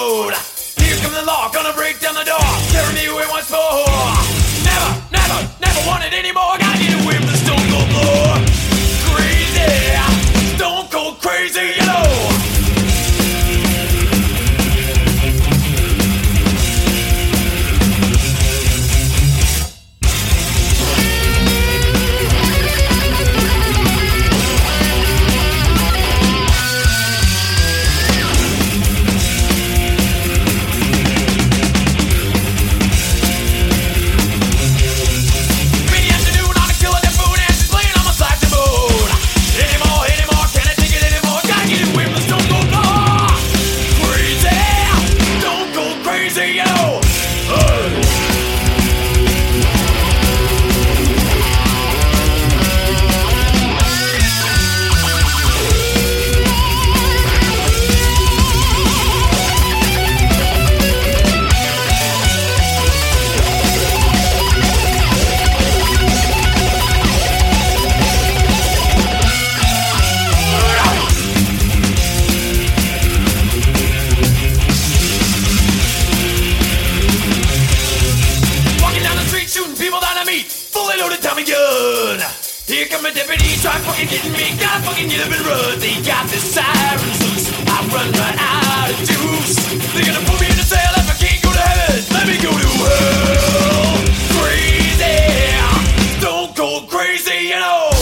mode. Here comes the law, gonna break down the door, tearing me away once more. Never, never, never want it anymore. Gotta get away from the stone cold floor. Crazy, stone cold crazy, you know. Here come a deputy, try fucking getting me. Gotta fucking get up and run. They got the sirens loose. I run right out of juice. They're gonna put me in a cell if I can't go to heaven. Let me go to hell. Crazy, stone cold crazy, you know.